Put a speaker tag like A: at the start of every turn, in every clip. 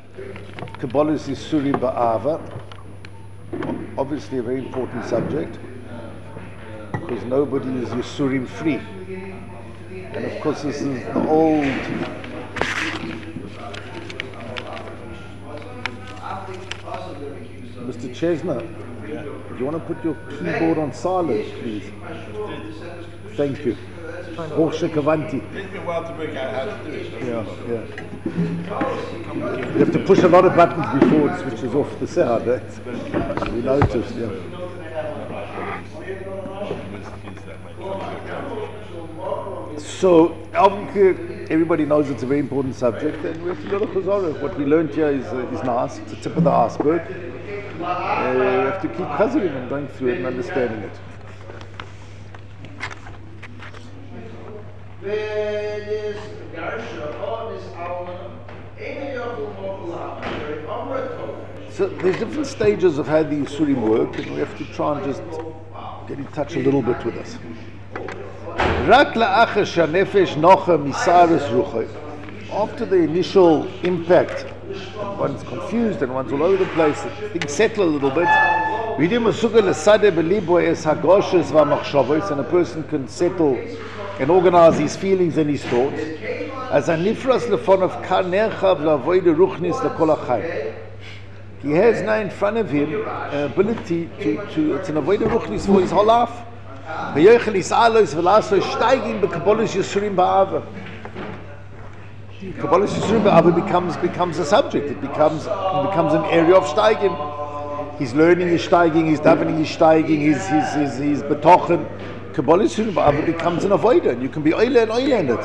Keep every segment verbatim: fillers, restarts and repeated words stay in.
A: Kabbalah's Yisurim Ba'ava. Obviously a very important subject, because nobody is Yisurim free. And of course this is the old Mister Chesner, yeah. Do you want to put your keyboard on silent, please? Thank you. Horsche Kavanti.
B: It takes me a while to work out how to do it.
A: Yeah, yeah. You have to push a lot of buttons before it switches off the sound. Eh? We noticed, yeah. So, everybody knows it's a very important subject, and we have to go to Chazorah. What we learned here is, uh, is nice. It's the tip of the iceberg. Uh, we have to keep chazarim and going through it and understanding it. So there's different stages of how the Yisurim work, and we have to try and just get in touch a little bit with us. After the initial impact, one's confused and one's all over the place, things settle a little bit, and a person can settle and organize his feelings and his thoughts. He has now in front of him an ability to, to it's an avodah ruchnis for his whole life. Kabbalah's Yisurim Ba'ava becomes becomes a subject. It becomes it becomes an area of steiging. He's learning, he's steiging, he's davening, he's steiging, he's he's he's, he's betochen. Kabbalah's Yisurim Ba'ava becomes an avodah, and you can be oile and oile in it.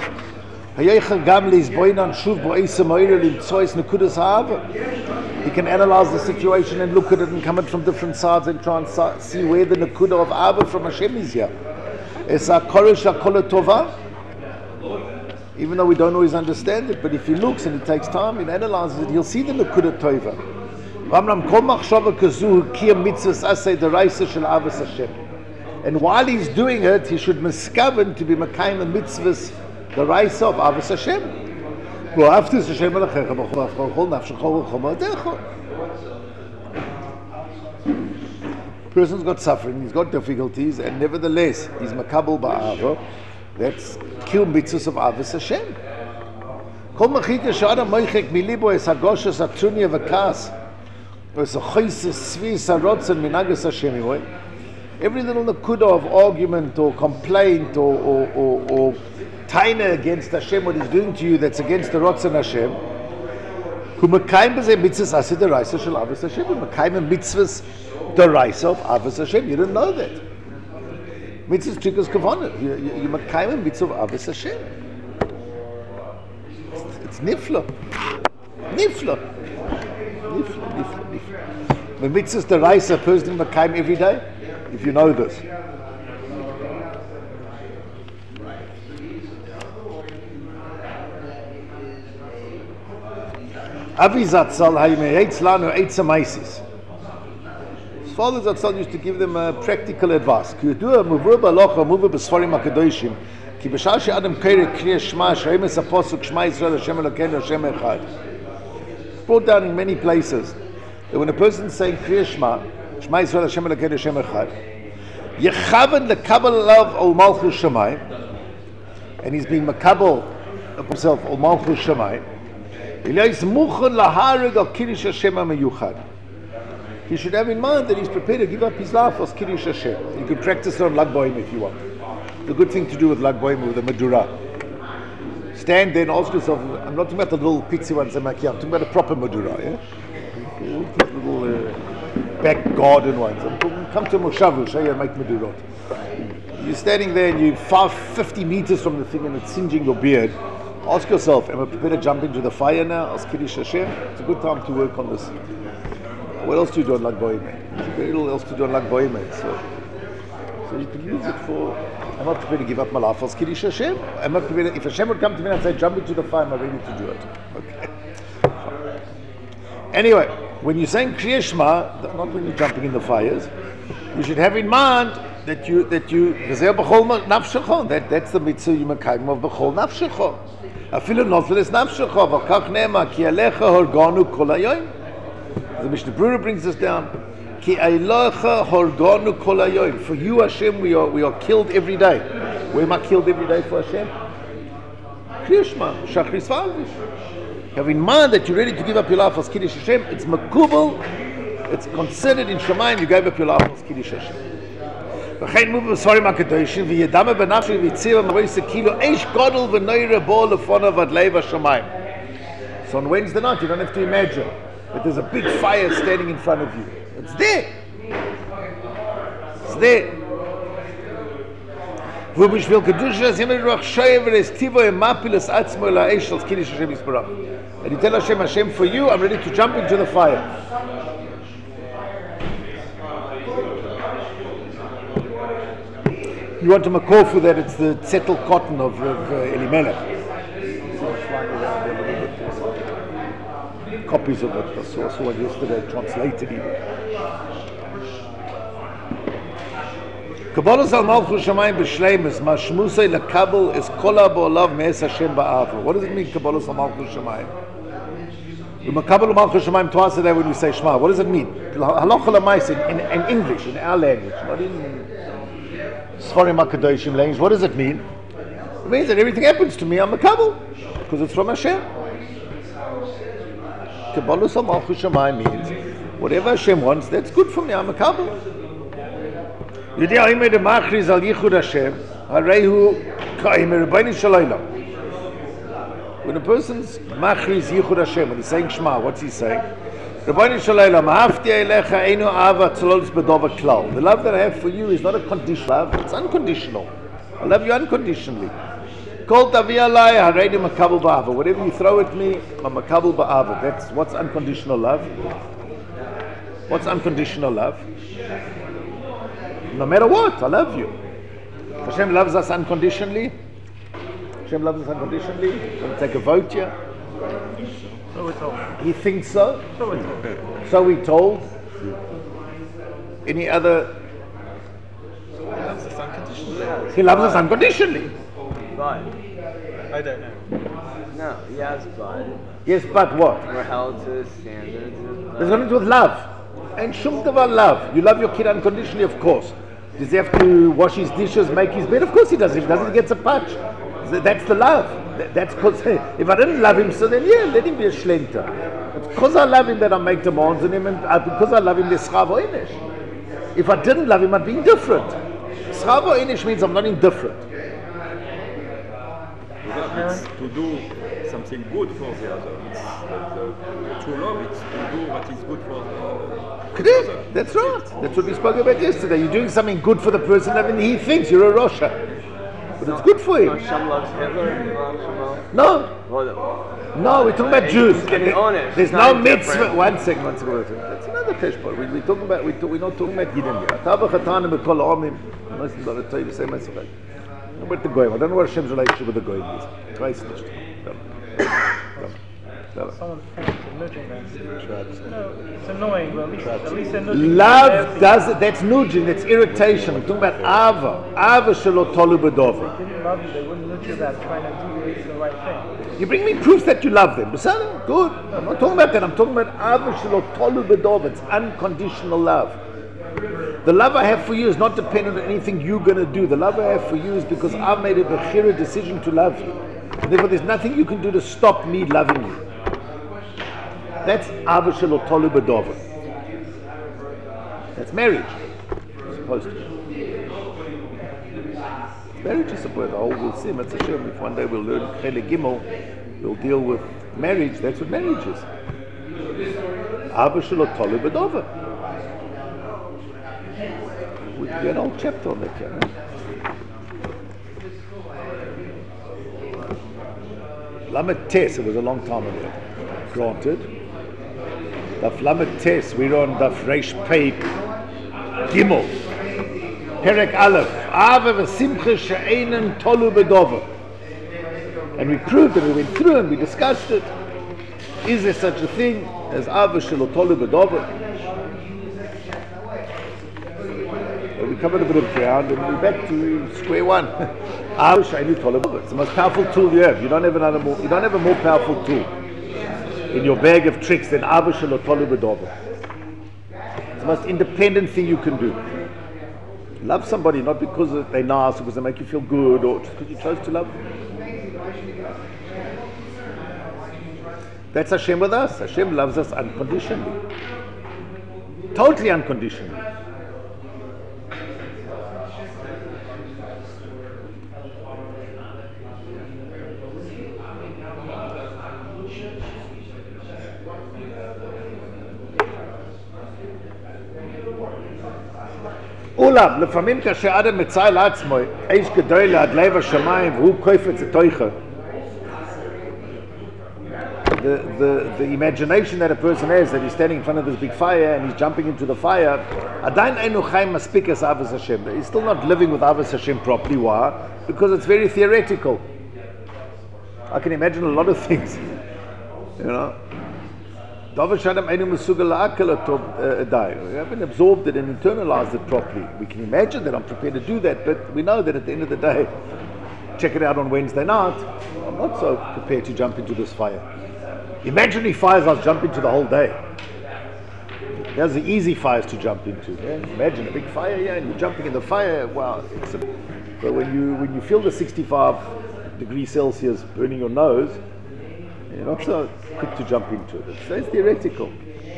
A: He can analyze the situation and look at it and come at it from different sides and try and see where the nekuda of Ava from Hashem is here. Even though we don't always understand it, but if he looks and he takes time and analyzes it, he'll see the nekuda tova. And while he's doing it, he should miskaven to be makayim the mitzvahs, the raisa of Avos Hashem. Person's got suffering, he's got difficulties, and nevertheless he's makabel ba'ava. That's kill mitzvahs of Avos Hashem. Kol machita she'adam moichek milibo es hagoshes atrunia v'kas es achoises tzvis harotzen minagas Hashem. Every little nakuda of argument or complaint or or or, or taina against Hashem, what he's doing to you that's against the rotzen Hashem. Who mekayim b'zeh mitzvahs asid deraisa shel Avos Hashem. Who mekayim mitzvahs deraisa of Avos Hashem. You didn't know that. Mitzvahs triggers kavanah. You you mekayim a mitzvah of Avos Hashem. It's nifla, nifla, nifla, nifla, nifla. The mitzvahs deraisa a person mekayim every day. If you know this. Avi Zatzal haymeretz lanu eitz amaisis. His father Zatzal used to give them uh, practical advice. Ki yudua muvur b'alocha muvur b'sfarim hakadoshim ki b'shar she'adam kere kriya shema she'emes aposuk shema Yisrael Hashem Elokeinu Hashem Echad. It's brought down in many places that when a person is saying kriya shema shema Yisrael Hashem Elokeinu Hashem Echad, yechaven lekabel alav ol malchus shemayim, and he's being makabel of himself ol malchus shemayim. He should have in mind that he's prepared to give up his life as Kiddush Hashem. You can practice it on Lag Boim if you want. The good thing to do with Lag Boim with the Madura. Stand there and ask yourself, I'm not talking about the little pitsy ones in my I'm talking about a proper Madura, yeah? These little uh, back garden ones. I'm talking, come to Moshavu, show you how to make Madurot. You're standing there and you're five, fifty meters from the thing and it's singeing your beard. Ask yourself, am I prepared to jump into the fire now? Ask Kiddush Hashem. It's a good time to work on this. What else do you do on Lag Boim? There's very little else to do on Lag Boim. So, so you can use it for, am I prepared to give up my life as Kiddush Hashem? Am I prepared to, if Hashem would come to me and say, jump into the fire, am I ready to do it? Okay. Anyway, when you're saying Kriya Shema, not when you're jumping in the fires, you should have in mind that you that you v'zeh b'chol nafshecha. That that's the mitzvah you mekayim of b'chol nafshecha. Afilu nofel nafshecha v'kach ne'ema ki alecha horganu kol hayoyim. The Mishnah Brura brings us down. Ki alecha horganu kol hayoyim. For you, Hashem, we are we are killed every day. We are killed every day for Hashem. Kriyashma shachris v'alvish. Have in mind that you're ready to give up your life for Kiddush Hashem. It's makubal. It's considered in Shemayim you gave up your life for Kiddush Hashem. וכן מובן בספרים הקדושים וידמה בנפשי ויציבה מרויסה כאילו אש גודל ונוירה בו לפונו ועד לב השמיים. So on Wednesday night you don't have to imagine that there's a big fire standing in front of you. It's there. It's there. ובשביל קדוש השם רוח שייב ורסטיבו ומפיל עצמו אל האש של קידוש השם יסברך. And you tell Hashem, Hashem, for you I'm ready to jump into the fire. You want to makor for that, it's the settled cotton of, of uh, Elimelech. Copies of it. I saw, saw it yesterday, translated even. Kabbalah al Malchus Shamayim b'shleimus mashmusay lekabel is kola bo'olav me'es Hashem ba'ava. What does it mean, Kabbalah al Malchus Shamayim? We makabel Malchus Shamayim twice a day when we say Shema. What does it mean? Halacha l'maisa in, in English, in our language, not in Sfarim HaKadoshim language. What does it mean? It means that everything happens to me, I'm a kabel, because it's from Hashem. Kabbalah al Malchus Shamayim means whatever Hashem wants, that's good for me, I'm a kabel. Yudei Ha'imei de Machriz al Yichud Hashem, Harehu Ka'imei Rebbeinu Shalayla. When a person's Machriz Yichud Hashem, when he's saying Shema, what's he saying? Rebbeinu Shalayla, Mahavti Eilecha Einu Ava Tzololus Bedova Klal. The love that I have for you is not a conditional love, it's unconditional. I love you unconditionally. Kol Tavi Alai Hareinu Makabel Ba'ava. Whatever you throw at me, I'm Makabel Ba'ava. That's what's unconditional love. What's unconditional love? No matter what, I love you. Hashem loves us unconditionally. Hashem loves us unconditionally. Going to take a vote here.
C: So we're told.
A: He thinks so.
C: So we're told.
A: So we told. Any other? He loves us unconditionally.
D: But
C: I don't know.
D: no, yes, but
A: Yes, but what?
D: we're held to the standards of
A: There's nothing to do with love. And shum davar love. You love your kid unconditionally, of course. Does he have to wash his dishes, make his bed? Of course he does. If he doesn't, he gets a patch. That's the love. That's because if I didn't love him, so then yeah, let him be a shlenter. It's because I love him that I make demands on him, and because I love him, there's schavo inish. If I didn't love him, I'd be indifferent. Schavo inish means I'm not indifferent.
E: It's to do something good for the other. It's the, the, the true love. It's to do what is good for the
A: Correct. That's right. That's what we spoke about yesterday. You're doing something good for the person, and he thinks you're a Rosha. But it's good for him.
D: Hashem loves Hitler and loves Shmuel.
A: No.
D: Well,
A: No, we're talking about Jews.
D: He's getting honest.
A: There's
D: It's
A: no
D: not
A: mitzvah.
D: different.
A: One second, one second. That's another kashbar. We, we're talking about. We we're not talking about Yidden here. Atava chatanim b'kol ha'amim. Most of the time, say myself. About the goyim. I don't know what Hashem's relationship with the goyim is. Twice nicht.
C: Someone's parents are nudging them. No, it's annoying, but at least, at least they're nudging.
A: Love
C: Everything.
A: does it. That's nudging. That's irritation. We're talking about ava. Ava shelo tolu b'dova.
C: If they didn't love you, they wouldn't nudge you about trying to do the right thing.
A: You bring me proofs that you love them. Besana, good. I'm not talking about that. I'm talking about ava shelo tolu b'dova. It's unconditional love. The love I have for you is not dependent on anything you're going to do. The love I have for you is because I've made a bechira decision to love you. Therefore, there's nothing you can do to stop me loving you. That's ava shelo tolu b'dova. That's marriage. It's supposed to be. Marriage is supposed to. We'll see. If one day we'll learn Chele Gimel, we'll deal with marriage. That's what marriage is. Ava shelo tolu b'dova. We can get an whole chapter on that, you know? Lamed Tes, it was a long time ago. Granted. Daf Lamed Tes, we're on Daf Reish Pei Gimel. Perek Aleph. Ava v'simcha she'einen tolu b'dova. And we proved it, we went through and we discussed it. Is there such a thing as Ava shelo tolu b'dova? We cover a bit of ground, and we're back to square one. It's the most powerful tool you have. You don't have another more. You don't have a more powerful tool in your bag of tricks than Avish or Tolu B'Dover. It's the most independent thing you can do. Love somebody not because they're nice, or because they make you feel good, or just because you chose to love them. That's Hashem with us. Hashem loves us unconditionally. Totally unconditionally. אולם, לפעמים כאשר אדם מצייר לעצמו איש גדול לעד לב השמיים והוא קופץ לתוכה. The, the, the imagination that a person has, that he's standing in front of this big fire and he's jumping into the fire, עדיין אינו חיים מספיק as Avos Hashem. He's still not living with Avos Hashem properly. Why? Because it's very theoretical. I can imagine a lot of things. You know? We haven't absorbed it and internalized it properly. We can imagine that, I'm prepared to do that, but we know that at the end of the day, check it out on Wednesday night, I'm not so prepared to jump into this fire. Imaginary fires I'll jump into the whole day. There's the easy fires to jump into. Yeah? Imagine a big fire here and you're jumping in the fire. Wow. It's a, but when you when you feel the sixty-five degrees Celsius burning your nose, you're not so quick to jump into it. So it's theoretical.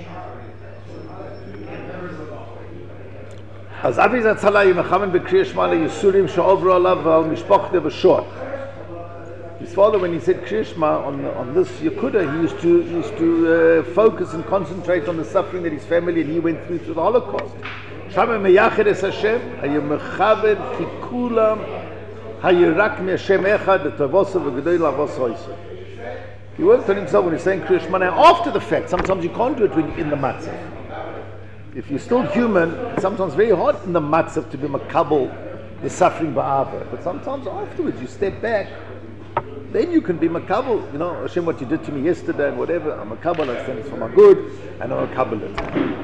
A: As Avi Zatzala Yimachamen B'Kriya Shema Yisurim She'ovru Alav V'al Mishpochte V'Shor. His father, when he said Kriya Shema on on this Yekuda, he used to he used to uh, focus and concentrate on the suffering that his family and he went through through the Holocaust. Shama Meyached Es Hashem Hayimechaved Kikulam Hayirak MeHashem Echad Tavosav V'Gedol Avos Hoysa. He worked on himself when he's saying Kriya Shema. Now, after the fact, sometimes you can't do it when you're in the matzah. If you're still human, it's sometimes very hard in the matzah to be makabel, the suffering ba'ava. But sometimes afterwards, you step back, then you can be makabel. You know, Hashem, what you did to me yesterday and whatever, I'm makabel, I stand for my good, and I'm makabel it.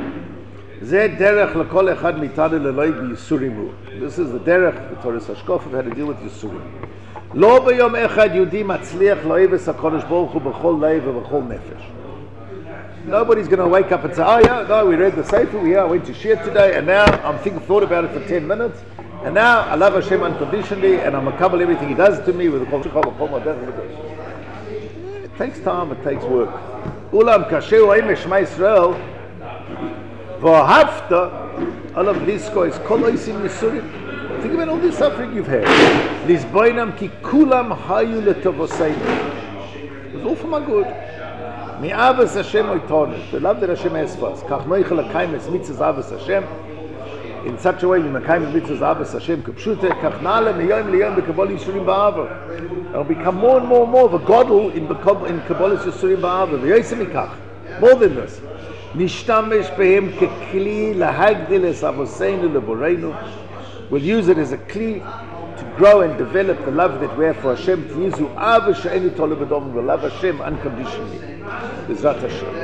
A: This is the derech, the Torah Hashkaf, of how to deal with Yisurim. לא ביום אחד יהודי מצליח לאהוב את הקדוש ברוך הוא בכל לב ובכל נפש. Nobody's going to wake up and say, oh yeah, no, we read the Sefer, yeah, I went to Shir today, and now I'm thinking, thought about it for ten minutes, and now I love Hashem unconditionally, and I'm makabel everything He does to me with the kol shechol v'kol madech. It takes time, it takes work. Ulam kasher oim Shema Yisrael v'ahavta alav lisko es kol oisim yisurim. Think about all the suffering you've had. Lisboinam ki kulam hayu letovoseinu. It was all for my good. Mi avos Hashem oitonu. The love that Hashem has for us. Kach noichel akayim es mitzvahs avos Hashem. In such a way, you makayim es mitzvahs avos Hashem k'pshute. Kach na'ale miyoyim liyom b'kabol yisurim ba'ava. It will become more and more and more of a godel in kabol yisurim ba'ava. V'yoyse mikach. More than this. Nishtamesh behem kekli lahagdil es avoseinu leboreinu. We'll use it as a kli to grow and develop the love that we have for Hashem. To use Avish She'eni Tolu B'Dover. We'll love Hashem unconditionally. B'ezrat Hashem.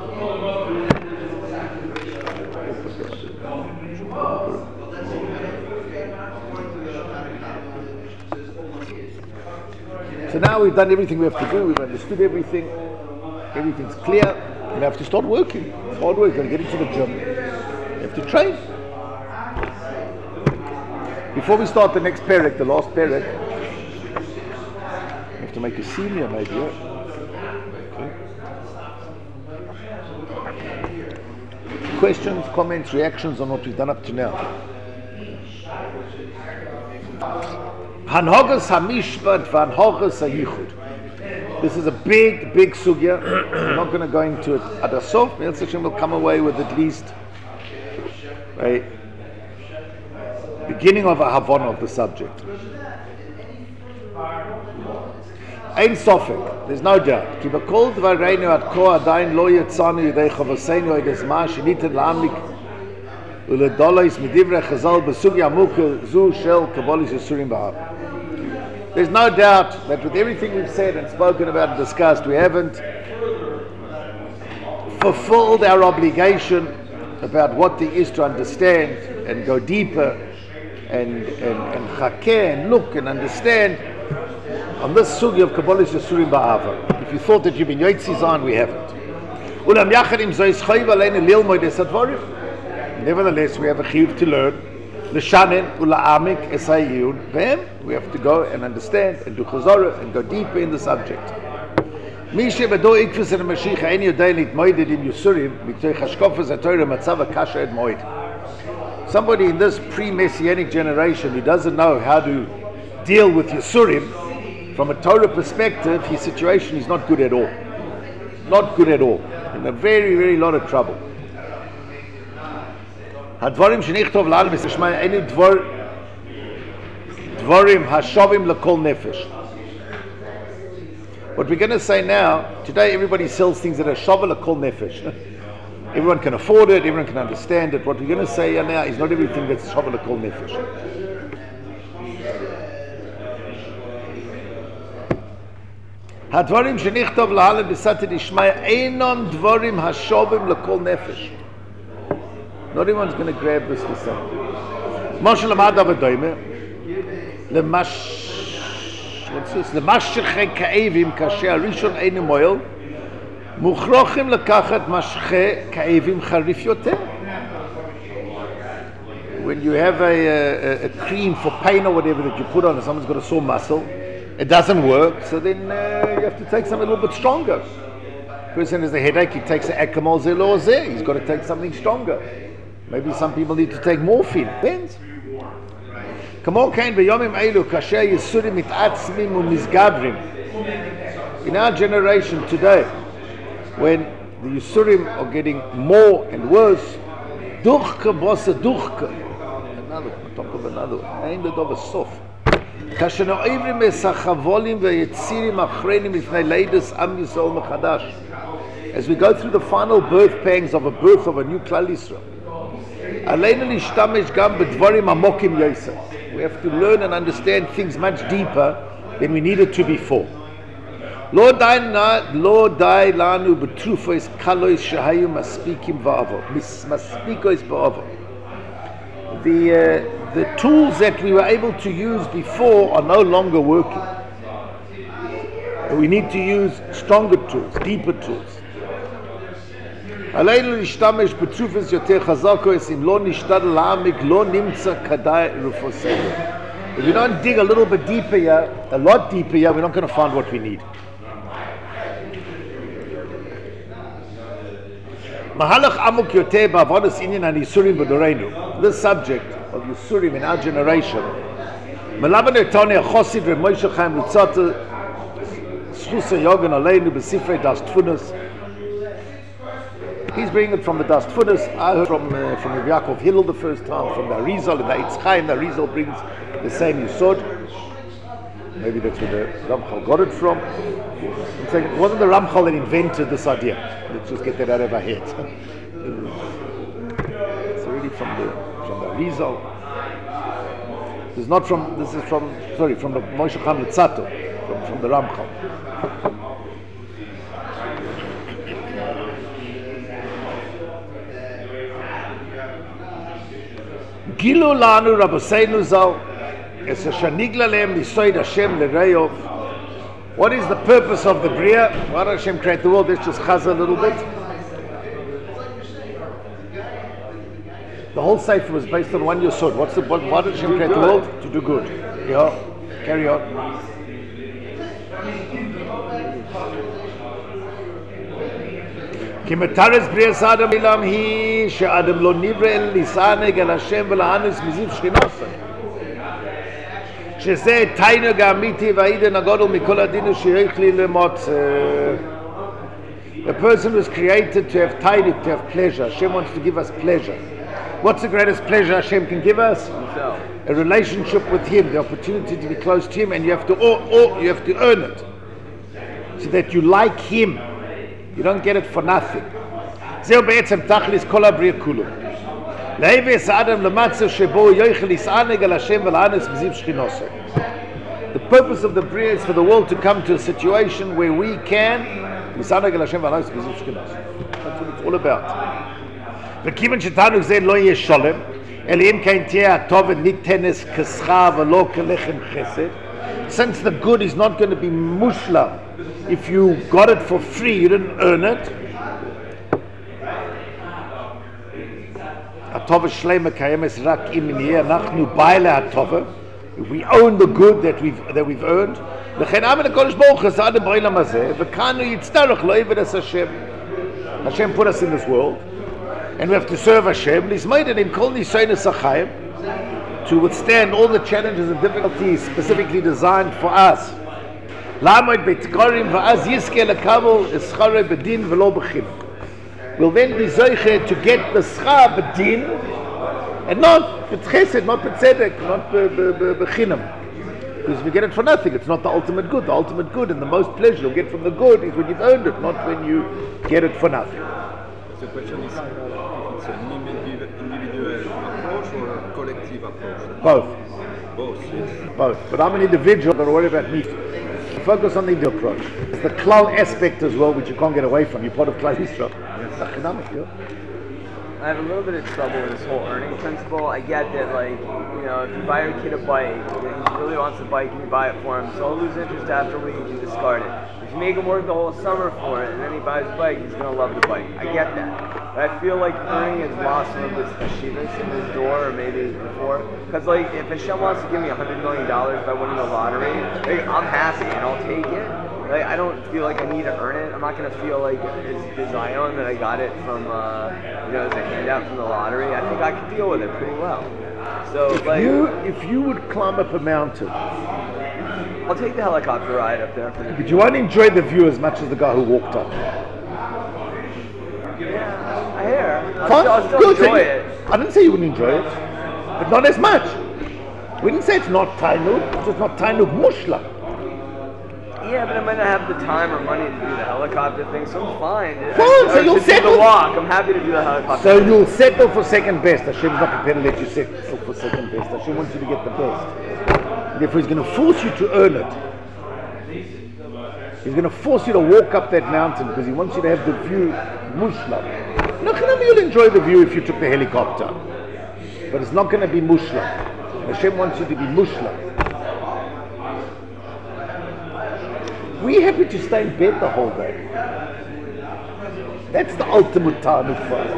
A: So now we've done everything we have to do. We've understood everything. Everything's clear. We have to start working. It's hard work. You've got to get into the gym. You have to train. Before we start the next parak, the last parak, we have to make a senior maybe, yeah? Okay. Questions, comments, reactions on what we've done up to now. Hanhogas hamishpat v'hanhogas hayichud. This is a big, big sugya. We're not going to go into it at the sof. Me'el Hashem will come away with at least a beginning of a havana of the subject. Ein sofek, there's no doubt. Ki b'kol dvareinu ad ko adayin lo yetzanu yidei chavaseinu ed ezma sheniten la'amik uledolos midivrei chazal b'sugya amuka zu shel kabolis yisurim ba'av. There's no doubt that with everything we've said and spoken about and discussed, we haven't fulfilled our obligation about what there is to understand and go deeper and and and chakeh and look and understand. On this sugi of Kabbalah Yisurim Ba'ava. If you thought that you've been Yotzis on, we haven't. Ulam Yachadim Zois Chayv Aleinu Lilmoid Es Advarim. Nevertheless, we have a chiyuv to learn. L'shanen ula'amik esayiyun. Then we have to go and understand and do chazorah and go deeper in the subject. Mishe v'do ikfus and Mashiach ein yodei nitmoided im Yisurim mitoich hashkofas haTorah matzav hakasha et moed. Somebody in this pre-messianic generation who doesn't know how to deal with Yisurim, from a Torah perspective, his situation is not good at all. Not good at all. In a very, very lot of trouble. Hadvarim shenichtov la'al v'sishmai eni dvor dvorim hashovim l'kol nefesh. What we're going to say now, today everybody sells things that are shova l'kol nefesh. Everyone can afford it, everyone can understand it. What we're going to say now is not everything that's shova l'kol nefesh. הדברים שנכתוב להלן בסתר דשמיא אינם דברים השובים לכל נפש. Not everyone's going to grab this for something. מה שלמד אבדוימה, למשכי כאבים כאשר הראשון אינו מועיל, מוכרחים לקחת משכי כאבים חריף יותר. When you have a, a, a cream for pain or whatever that you put on and someone's got a sore muscle, it doesn't work, so then uh, you have to take something a little bit stronger. Person has a headache, he takes an Acamol Zelozeh, he's got to take something stronger. Maybe some people need to take morphine. Depends. In our generation today, when the Yisurim are getting more and worse, duchka bossa duchka, another on top of another, ain't it of a soft. As we go through the final birth pangs of a birth of a new Klal Yisrael, we have to learn and understand things much deeper than we needed to before. The uh, the tools that we were able to use before are no longer working. We need to use stronger tools, deeper tools. If we don't dig a little bit deeper here, a lot deeper here, we're not going to find what we need. This subject of Yisurim in our generation, he's bringing it from the Das Tfunas. I heard from uh, from Rabbi Yaakov Hillel the first time, from the Arizal, and the Eitz Chaim. The Arizal brings the same Yisod. Maybe that's where the Ramchal got it from. I'm saying it wasn't the Ramchal that invented this idea. Let's just get that out of our heads. It's really from the from the Arizal. This is not from. This is from. Sorry, from the Moshe Chaim Litzato, from from the Ramchal. Gilu lanu Rabbeinu Zal, es shanigla lehem lisoid Hashem l'reyov. What is the purpose of the Bria? Why did Hashem create the world? Let's just chaz a little bit. The whole Sefer was based on one Yesod. What's the what, why did Hashem create the world? To do good. Yeah, carry on. כי מטרס בריאס אדם אילם היא שאדם לא נברא אל ליסענג אל השם ולענס מזיו שכינוסה, שזה תיינג האמיתי והעידן הגודל מכל הדינו שיכלי למוצא. A person was created to have tainik, to have pleasure. Hashem wants to give us pleasure. What's the greatest pleasure Hashem can give us? Himself. A relationship with Him, the opportunity to be close to Him, and you have to or, or you have to earn it, so that you like Him. You don't get it for nothing. זהו בעצם תכלס כל הבריאה כולו. להיבס האדם למצב שבו יוכל יסענג על השם ולענס בזיו שכינוסו. The purpose of the Bria is for the world to come to a situation where we can יסענג על השם ולענס בזיו שכינוסו. That's what it's all about. וכיוון שתענוג זה לא יהיה שולם, Elim kein tia tov nitenes kescha v'lo kelechem chesed. Since the good is not going to be mushlam, if you got it for free, you didn't earn it. Atova shleima kayemes rak im niyeh nachnu baile atova. If we own the good that we've that we've earned, לכן אמן הקודש ברוך הוא עשה בעולם הזה, וכאן הוא יצטרך לא עבד את השם. Hashem put us in this world, and we have to serve Hashem. Lismaiden in kol nisaynus achayim, to withstand all the challenges and difficulties specifically designed for us. Lamed betkarim va'az yizke lekabel eschare bedin v'lo b'chin. We'll then be zoiche to get the schar bedin, and not b'chesed, not b'tzedek, not b'chinam. Because if you get it for nothing, it's not the ultimate good. The ultimate good and the most pleasure you'll get from the good is when you've earned it, not when you get it for nothing.
E: The question is if it's an individual approach or a collective approach?
A: Both.
E: Both, yes.
A: Both. But I'm an individual, don't worry about me. Focus on the individual approach. It's the klal aspect as well, which you can't get away from. You're part of klal Yisrael. Yes.
D: I have a little bit of trouble with this whole earning principle. I get that, like, you know, if you buy your kid a bike, and he really wants the bike and you buy it for him, so he'll lose interest after a week and discard it. If you make him work the whole summer for it and then he buys a bike, he's going to love the bike. I get that. But I feel like earning is lost some of this achievements in his door, or maybe before. Because, like, if Hashem wants to give me one hundred million dollars by winning the lottery, like, I'm happy and I'll take it. Like, I don't feel like I need to earn it. I'm not going to feel like it's Zion that I got it from, uh, you know, as a handout from the lottery. I think I can deal with it pretty well. So,
A: if
D: like,
A: you if you would climb up a mountain,
D: I'll take the helicopter ride up there. For the
A: but you won't enjoy the view as much as the guy who walked up.
D: Yeah, I hear. I'll
A: Fine,
D: still, I'll still
A: good.
D: enjoy
A: So you-
D: it.
A: I didn't say you wouldn't enjoy it, but not as much. We didn't say it's not tainug. It's just not tainug mushla.
D: Yeah, but I might not have the time or money to do the helicopter thing, so I'm fine.
A: Fine, so
D: Or
A: you'll
D: to do
A: settle.
D: the walk. I'm happy to do the helicopter.
A: So you'll settle for second best. Hashem's not prepared to let you settle for second best. Hashem wants you to get the best. Therefore, He's going to force you to earn it. He's going to force you to walk up that mountain because He wants you to have the view mushlam. Now, you'll enjoy the view if you took the helicopter, but it's not going to be mushlam. Hashem wants you to be mushlam. We're happy to stay in bed the whole day. That's the ultimate taanug for us.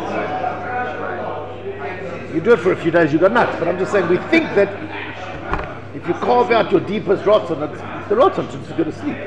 A: You do it for a few days, you go nuts. But I'm just saying, we think that if you carve out your deepest rotten, it's it's the rotten to go to sleep.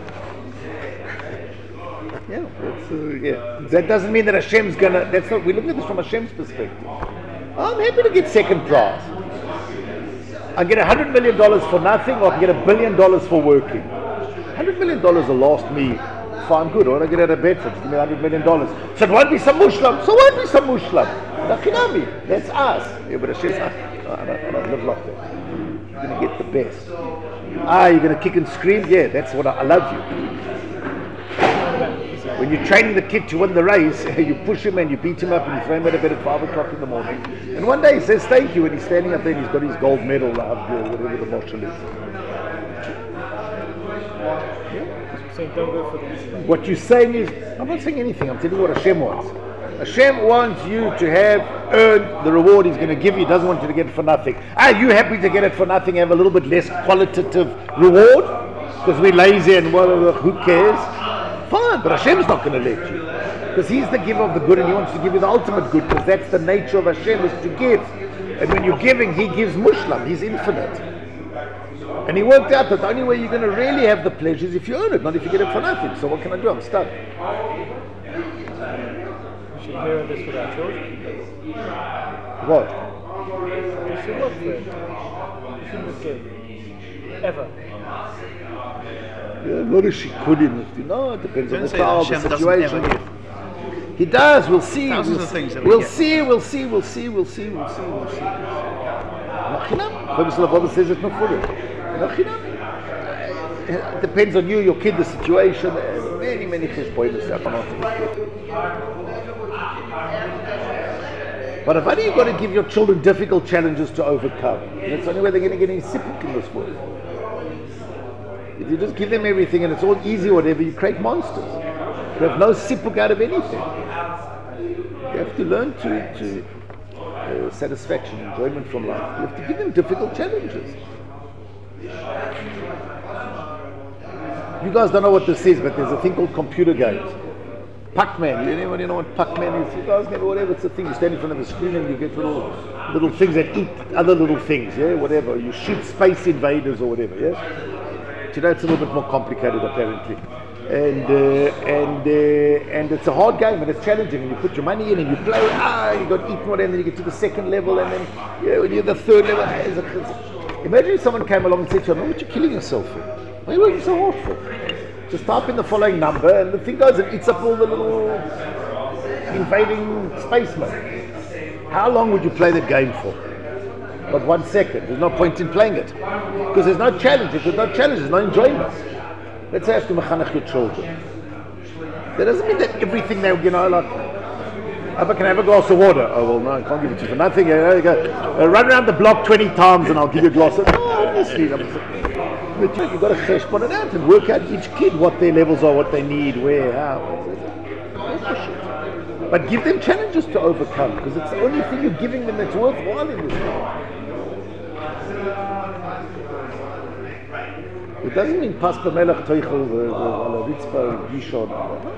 A: Yeah, that's, uh, yeah. That doesn't mean that Hashem's gonna. That's not. We're looking at this from Hashem's perspective. I'm happy to get second prize. I get a hundred million dollars for nothing, or I get a billion dollars for working. Hundred million dollars will last me fine good. Or I get out of bed for just give me hundred million dollars. So it won't be some Muslim. So it won't be some Muslim. Nachinami. That's us. Yeah, but Hashem, I don't, I don't live like that. You're gonna get the best. Ah, you're gonna kick and scream. Yeah, that's what I, I love you. When you're training the kid to win the race, you push him and you beat him up and you throw him out of bed at five o'clock in the morning. And one day he says thank you, and he's standing up there and he's got his gold medal, uh, whatever the marshal is.
C: Saying don't go for the easy.
A: What you're saying is, I'm not saying anything, I'm telling you what Hashem wants. Hashem wants you to have earned the reward He's going to give you. He doesn't want you to get it for nothing. Are you happy to get it for nothing, have a little bit less qualitative reward? Because we're lazy and well, who cares? Fine, but Hashem's not going to let you. Because He's the giver of the good and He wants to give you the ultimate good, because that's the nature of Hashem, is to give. And when you're giving, He gives mushlam, He's infinite. And He worked out that the only way you're going to really have the pleasure is if you earn it, not if you get it for nothing. So what can I do? I'm stuck.
C: We should mirror this with our children.
A: What?
C: We should work for it. We shouldn't escape. Ever.
A: Yeah, not as she couldn't. No, it depends on the
B: Don't say that
A: child, the
B: Hashem doesn't
A: situation.
B: ever give.
A: He does. We'll see.
B: Thousands
A: we'll
B: of things that we
A: we'll
B: get.
A: see. We'll see. We'll see. We'll see. We'll see. We'll see. Nachinam. Rabbi says it's not for you. Nachinam. It depends on you, your kid, the situation. Many, many cheshbonim stuff. But if only you've got to give your children difficult challenges to overcome, that's the only way they're going to get any sipuk in this world. If you just give them everything and it's all easy or whatever, you create monsters. You have no sipuk out of anything. You have to learn to, to uh, satisfaction, enjoyment from life. You have to give them difficult challenges. You guys don't know what this is, but there's a thing called computer games. Pac-Man, you anybody know what Pac-Man is? You guys never, whatever, it's a thing. You stand in front of a screen and you get little little things that eat other little things, yeah, whatever. You shoot space invaders or whatever, yeah? You know, it's a little bit more complicated apparently. And uh, and uh, and it's a hard game and it's challenging, and you put your money in and you play, ah, you got eaten whatever, and then you get to the second level, and then yeah, when you're the third level, ah, it's a, it's, imagine if someone came along and said to you, "Man, what are you killing yourself for? Why are you working so hard for? Just type in the following number and the thing goes and eats up all the little invading spacemen." How long would you play that game for? But one second. There's no point in playing it because there's no challenge. If there's no challenge, there's no enjoyment. Let's say you have to mechanech your children. That doesn't mean that everything they, you know, like, oh, but can I have a glass of water? Oh, well, no, I can't give it to you for nothing. You know, you go, uh, run around the block twenty times and I'll give you a glass of water. Oh, obviously. But you've got to cheshbon it out and work out each kid what their levels are, what they need, where, how. But give them challenges to overcome, because it's the only thing you're giving them that's worthwhile in this world. It doesn't mean pas b'melech teichel v'ala ritzpa v'yishon.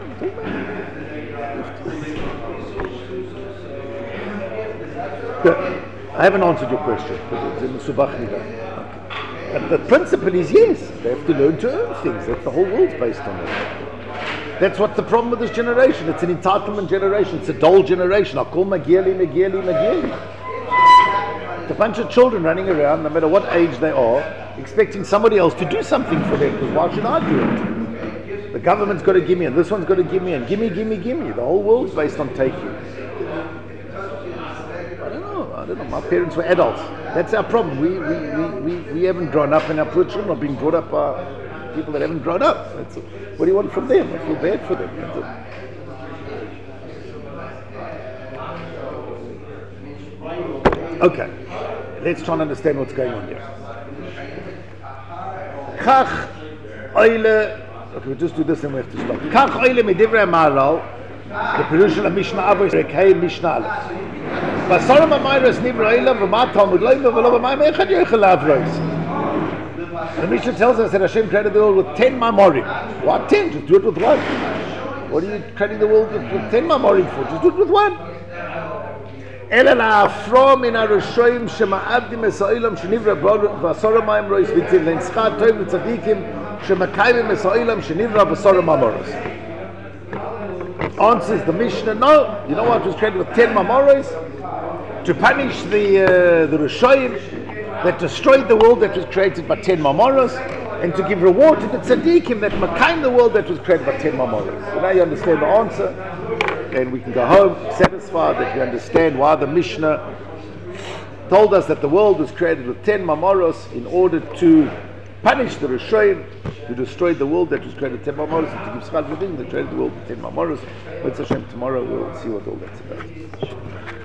A: I haven't answered your question, because it's in the Subach Nida. But the principle is yes, they have to learn to earn things. That's the whole world's based on it. That's what the problem with this generation. It's an entitlement generation. It's a dull generation. I call Magieli, Magieli, Magieli. It's a bunch of children running around, no matter what age they are, expecting somebody else to do something for them. Because why should I do it? The government's got to give me, and this one's got to give me, and gimme, gimme, gimme. The whole world's based on taking. I don't know. I don't know. My parents were adults. That's our problem. We we, we, we, we haven't grown up, and our poor children are being brought up by people that haven't grown up. That's, what do you want from them? I feel bad for them. Okay, let's try and understand what's going on here. Kach oile. Okay, we'll just do this and we have to stop. Kach oile medivre maral. The Perushal Mishnah Avos Rekei Mishnah Aleph. Basaram Amayros Nivra Oila v'ma Talmud Loima v'lo v'ma Echad Yochel Avros. The Mishnah tells us that Hashem created the world with ten mamorim. Why ten? Just do it with one. What are you creating the world with, with ten mamorim for? Just do it with one. Ela la'afro min harushoyim shema'avdim es ha'olam shenivra v'asora ma'im rois v'tzil lentzcha tov v'tzadikim shemakayim es ha'olam shenivra v'asora mamoros. Answers the Mishnah, no. You know what was created with ten mamoros? To punish the uh, the Rishoyim that destroyed the world that was created by ten mamoros, and to give reward to the tzaddikim that makayim the world that was created by ten mamoros. So now you understand the answer, and we can go home satisfied that you understand why the Mishnah told us that the world was created with ten mamoros in order to punish the Rishoyim who destroyed the world that was created with ten mamoros, and to give schal v'din that created the world with ten mamoros. But Hashem, tomorrow we'll see what all that's about.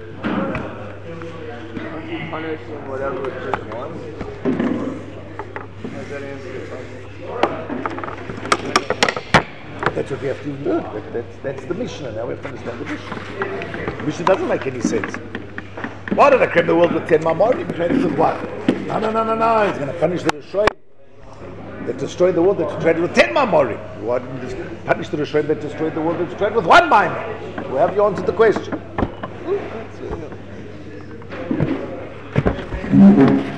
D: Punishing whatever it just wants. Does that answer your question?
A: That's what we have to learn. That, that's, that's the Mishnah. Now we have to understand the Mishnah. The Mishnah doesn't make any sense. Why did I create the world with ten mamorim? Created with one. No, no, no, no, no. He's going to punish the Rishoyim that destroyed the world that was created with ten mamorim. Why didn't he punish the Rishoyim that destroyed the world that was created with one maimor? Well, have you answered the question? Ooh, that's, uh,